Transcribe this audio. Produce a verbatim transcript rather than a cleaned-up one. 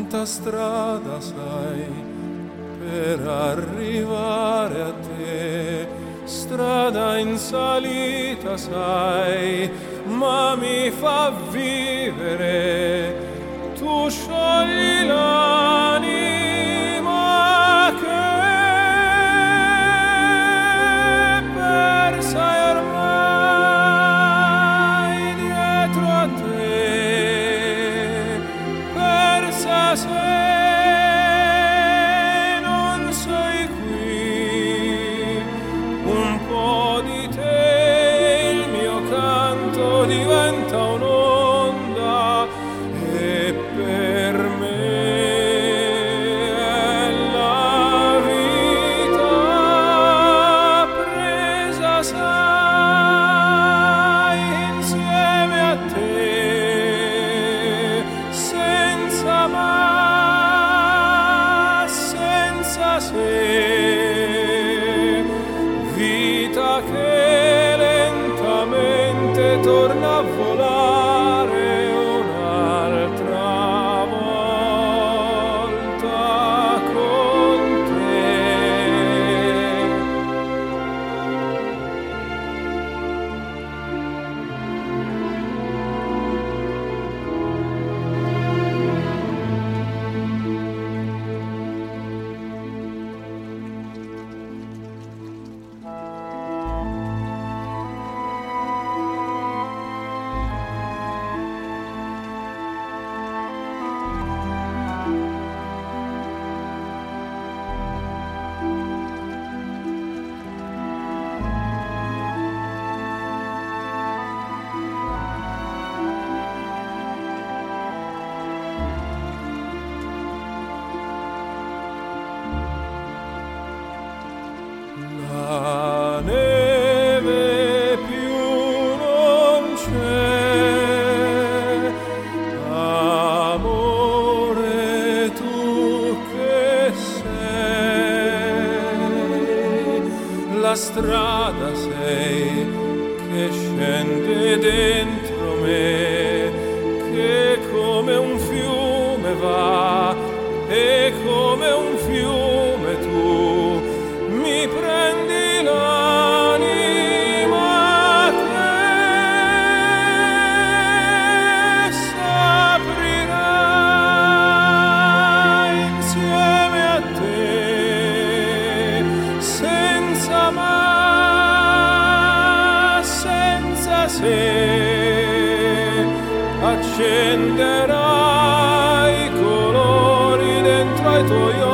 quanta strada sai per arrivare a te, strada in salita sai, ma mi fa vivere, tu sciogli l'anima che persa è ormai dietro a te, persa se non sei qui, un po' di te il mio canto diventa un'onda e per me è la vita presa sai insieme a te, senza ma, senza se, vita che lentamente torna a volare un'altra volta con te. La neve più non c'è, amore tu che sei, la strada sei che scende dentro me, che come un fiume va e come un fiume tu mi prendi l'anima che s'aprirà insieme a te, senza ma, senza se, accenderai i colori dentro ai tuoi occhi